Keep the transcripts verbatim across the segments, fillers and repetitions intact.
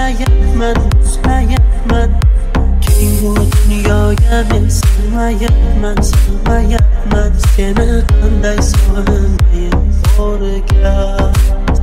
muzlayapman, muzlayapman. Keng bu dunyoga men sig'mayapman, sig'mayapman. Seni qanday sog'inmayin o'rgat.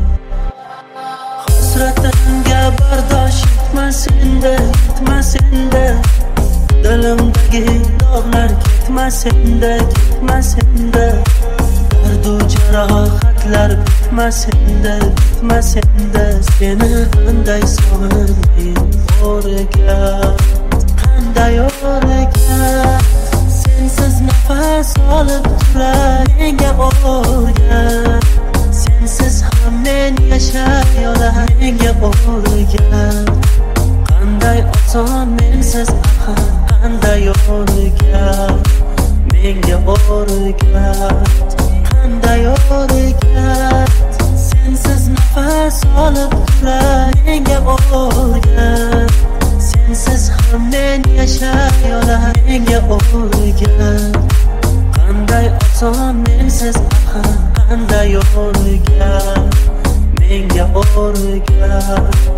Hasratimga bardosh etmas endi, etmas endi. Dilimdagi dog'lar ketmas endi, ketmas endi. Dardu jarohatlar bitmas endi, bitmas endi. Seni qanday sog'inmayin o'rgat, qanday o'rgat. Sensiz nafas olib turay menga o'rgat. Sensiz ham men yashay olay menga o'rgat. Qanday oson mensiz axir, qanday o'rgat. Menga o'rgat, qanday o'rgat. Sensiz nafas olib turay menga o'rgat. Sensiz ham men yashay olay menga o'rgat. Qanday oson mensiz axir, qanday o'rgat. Menga o'rgat.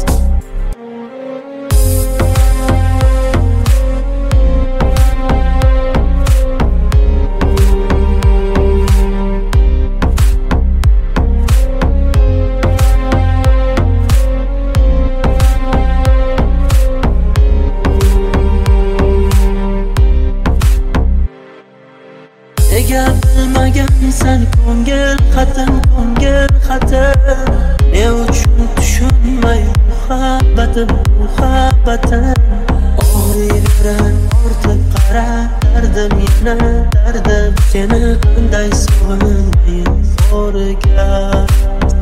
Nega bilmagansan ko'ngil xatim, ko'ngil xatim. Ne uchun tushunmay muhabbatim, muhabbatim. Og'riyverar ortib qara dardim yana, dardim. Seni qanday sog'inmayin o'rgat.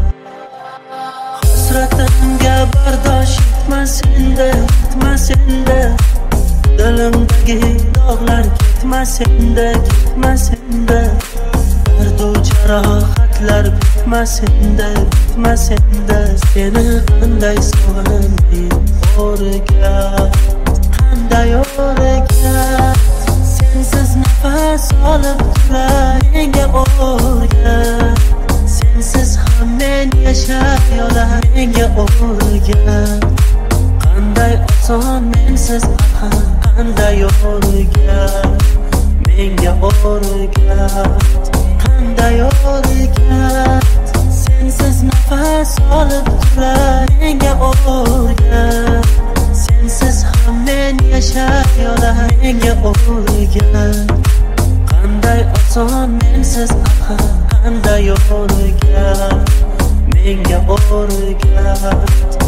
Hasratimga bardosh etmas endi, etmas endi. Dilimdagi dog'lar ketmas endi, ketmas endi. Dardu jarohatlar bitmas endi, bitmas endi. Seni qanday sog'inmayin o'rgat, qanday o'rgat. Sensiz nafas olib turay menga o'rgat. Sensiz ham men yashay olay menga o'rgat. Qanday oson mensiz axir, qanday o'rgat. Menga o'rgat, qanday o'rgat. Sensiz nafas olib turay menga o'rgat. Sensiz ham men yashay olay menga o'rgat. Qanday oson mensiz axir, qanday o'rgat. Menga o'rgat.